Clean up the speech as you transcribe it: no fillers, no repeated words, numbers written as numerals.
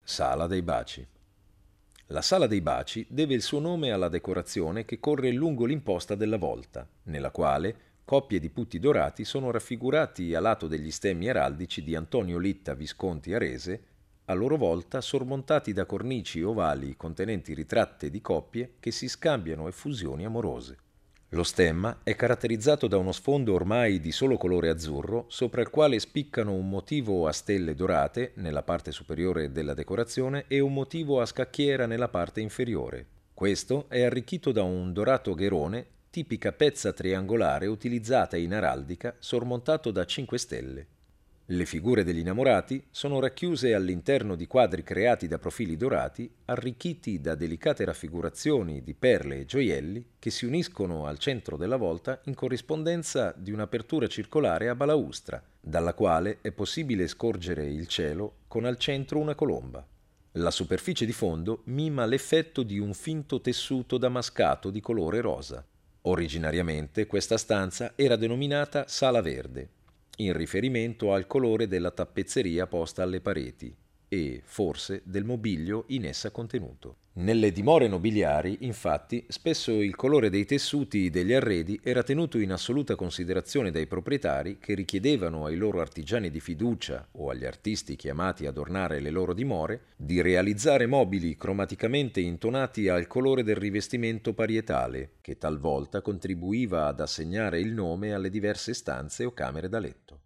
Sala dei Baci. La Sala dei Baci deve il suo nome alla decorazione che corre lungo l'imposta della volta, nella quale coppie di putti dorati sono raffigurati a lato degli stemmi araldici di Antonio Litta Visconti Arese, a loro volta sormontati da cornici ovali contenenti ritratte di coppie che si scambiano effusioni amorose. Lo stemma è caratterizzato da uno sfondo ormai di solo colore azzurro, sopra il quale spiccano un motivo a stelle dorate nella parte superiore della decorazione e un motivo a scacchiera nella parte inferiore. Questo è arricchito da un dorato gherone, tipica pezza triangolare utilizzata in araldica, sormontato da 5 stelle. Le figure degli innamorati sono racchiuse all'interno di quadri creati da profili dorati, arricchiti da delicate raffigurazioni di perle e gioielli che si uniscono al centro della volta in corrispondenza di un'apertura circolare a balaustra, dalla quale è possibile scorgere il cielo con al centro una colomba. La superficie di fondo mima l'effetto di un finto tessuto damascato di colore rosa. Originariamente questa stanza era denominata Sala Verde, in riferimento al colore della tappezzeria posta alle pareti e, forse, del mobilio in essa contenuto. Nelle dimore nobiliari, infatti, spesso il colore dei tessuti degli arredi era tenuto in assoluta considerazione dai proprietari che richiedevano ai loro artigiani di fiducia o agli artisti chiamati ad ornare le loro dimore di realizzare mobili cromaticamente intonati al colore del rivestimento parietale, che talvolta contribuiva ad assegnare il nome alle diverse stanze o camere da letto.